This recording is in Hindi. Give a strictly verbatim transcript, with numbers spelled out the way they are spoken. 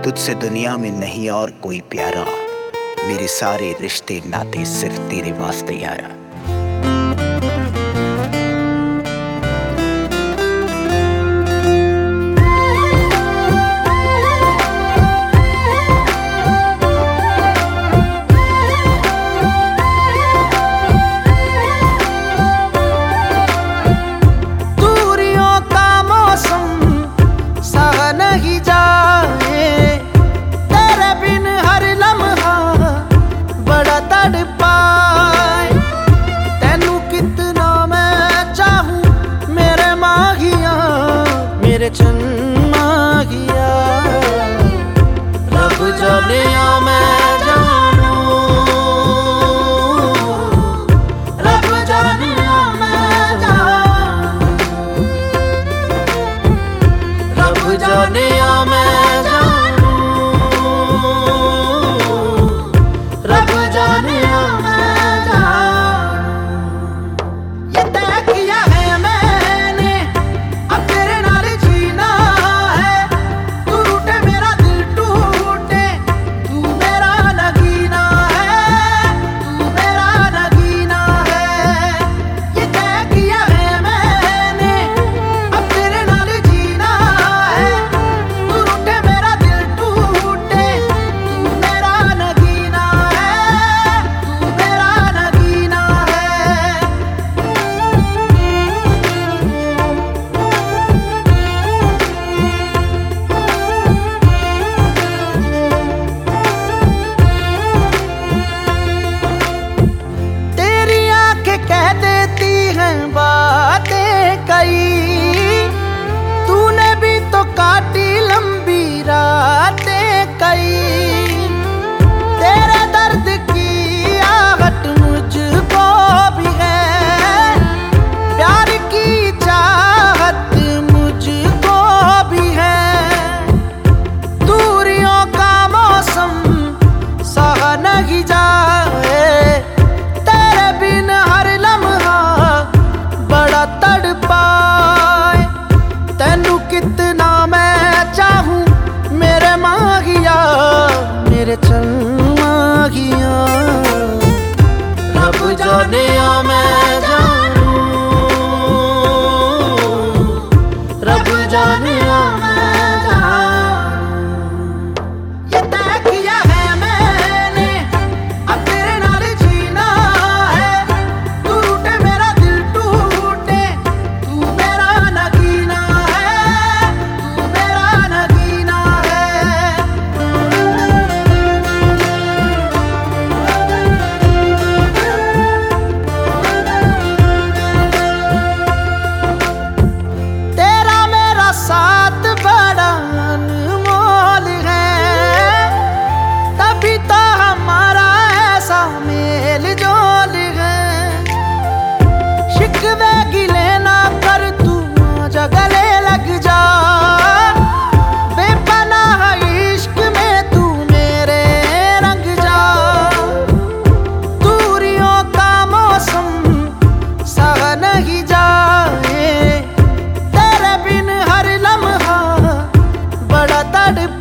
तुझसे दुनिया में नहीं और कोई प्यारा, मेरे सारे रिश्ते नाते सिर्फ तेरे वास्ते यारा। मेरे जन्मा गया रब जाने मैं जानू, रब जाने मैं जानू, रब जाने मैं जानू, रब जाने मैं जानू। ये तय किया है मैंने अब तेरे नाल जीना है, तू रूठे मेरा दिल टूटे, तू मेरा नगीना है, तू मेरा नगीना है। ये तय किया है मैंने अब तेरे नाल जीना है, तू रूठे मेरा दिल टूटे, तू मेरा नगीना है, तू मेरा नगीना है। तेरी आंखें कह देती हैं बातें कई, तूने भी तो काटी लंबी रातें कई। तेरे दर्द की आहट मुझको भी है, प्यार की चाहत मुझको भी है। दूरियों का मौसम सहा नहीं जाए, तेरे बिन हर लम्हा बड़ा तड़पाए। तैनू कितना मैं चाहूं मेरे माहिया, मेरे चल माहिया। रब जाने मैं जानू, रब जाने मैं जानू। ये तय किया है मैंने अब तेरे नाल जीना है, तू रूठे मेरा दिल टूटे, तू मेरा नगीना है, तू मेरा नगीना है। तेरा मेरा साथ बड़ा अनमोल है, तभी तो हमारा ऐसा मेल जोल है। शिकवे गिले ना कर तू आजा गले लग जा, बेपनाह इश्क में तू मेरे रंग जा। दूरियों का मौसम सहा नहीं जाए, तेरे बिन हर लम्हा बड़ा तड़प